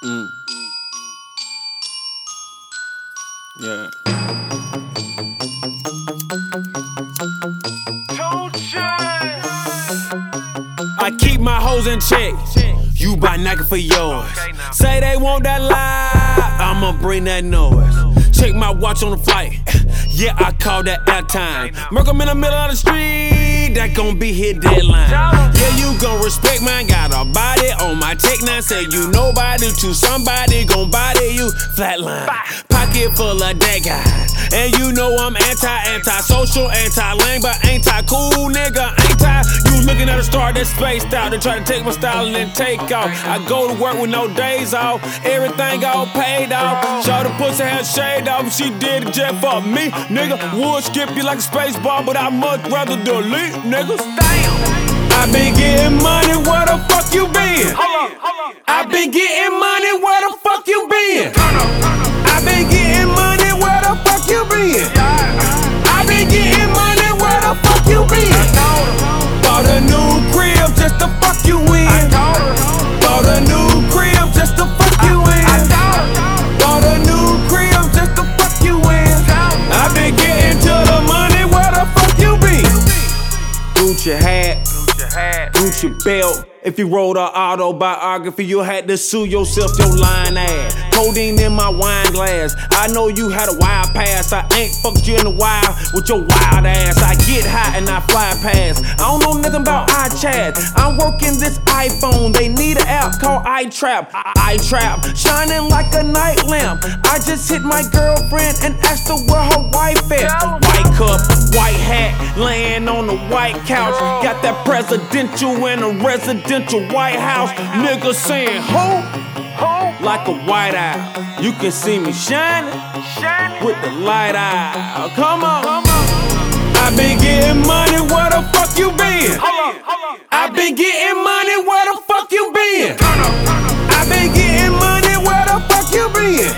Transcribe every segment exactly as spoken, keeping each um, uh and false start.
Mm. Yeah. I keep my hoes in check. You buy Nike for yours. Say they want that lie, I'ma bring that noise. Check my watch on the flight. Yeah, I call that airtime. Murk 'em in the middle of the street, that gon' be his deadline. Yeah, you gon' respect mine. Got a body on my tech nine. Say you nobody to somebody gon' body you flatline. Pocket full of that guys. And you know I'm anti-anti-social, anti-lame, but anti-cool, nigga. Ain't I? You looking at a star that's spaced out. They try to take my style and then take off. I go to work with no days off. Everything all paid off. Show the pussy had shade off. She did it just for me, nigga. Would skip you like a space ball, but I much rather delete, niggas. Damn. I been getting money, where the fuck you been? I been getting money, where the fuck you been? I been getting money, where the fuck you been? I been getting money, where the fuck you been? Bought a new crib just to fuck you in. Bought a new crib just to fuck you in. Bought a new crib just to fuck you in. I been getting to the money, where the fuck you been? Gucci hat, Gucci belt. If you wrote an autobiography, you had to sue yourself, your lying ass. Codeine in my wine glass. I know you had a wild past. I ain't fucked you in the wild with your wild ass. I get high and I fly past. I don't know nothing about iChat. I'm working this iPhone. They need an app called iTrap. iTrap, shining like a night lamp. I just hit my girlfriend and asked her where her wife at. White cup, white hat, laying on the white couch. Got that presidential and a residential White House. Niggas saying who? Like a white owl. You can see me shining with the light eye. Come on. I been getting money, where the fuck you been? I been getting money, where the fuck you been? I been getting money, where the fuck you been?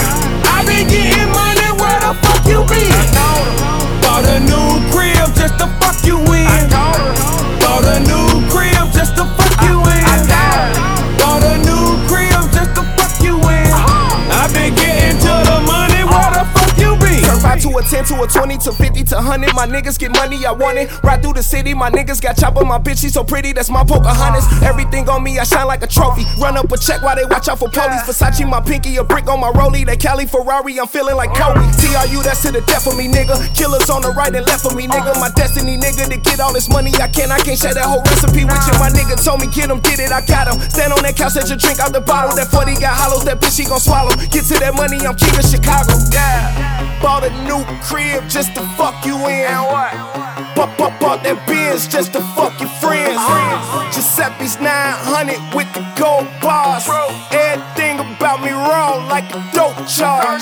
I been getting money, where the fuck you been? Bought a new crib just to fuck you in. Bought a new crib just to fuck you in. Bought a new crib just to fuck you in. I been getting to the money, where the fuck you been? Turn five to a ten to a twenty to fifty to one hundred. My niggas get money, I want it. Ride through the city, my niggas got chopper. My bitch, she so pretty, that's my Pocahontas. Everything on me, I shine like a trophy. Run up a check while they watch out for police. Versace, my pinky, a brick on my rollie. That Cali Ferrari, I'm feeling like Kobe. T R U, that's to the death of me, nigga. Killers on the right and left of me, nigga. My destiny, nigga, to get all this money I can. I can't share that whole recipe with you. My nigga told me, get him, get it, I got him. Stand on that couch, let you drink out the bottle. That forty got hollows, that bitch, she gon' swallow. Get to that money, I'm king of Chicago. Yeah. Bought a new crib just to fuck you in. And what? Bought, bought, bought that Benz just to fuck your friends. Uh-huh. Giuseppe's nine hundred with the gold bars. Everything about me wrong like a dope charge.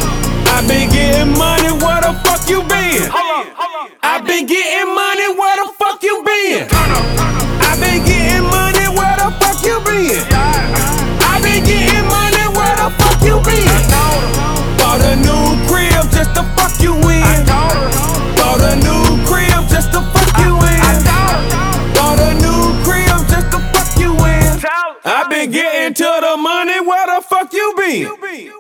I been getting money, where the fuck you been? I been getting money, where the fuck you been? I been getting money, where the fuck you been? I been getting money, where the fuck you been? Bought a new crib just to fuck you in. Bought a new crib just to fuck you in. Bought a new crib just to fuck you in. I been getting to the money, where the fuck you been?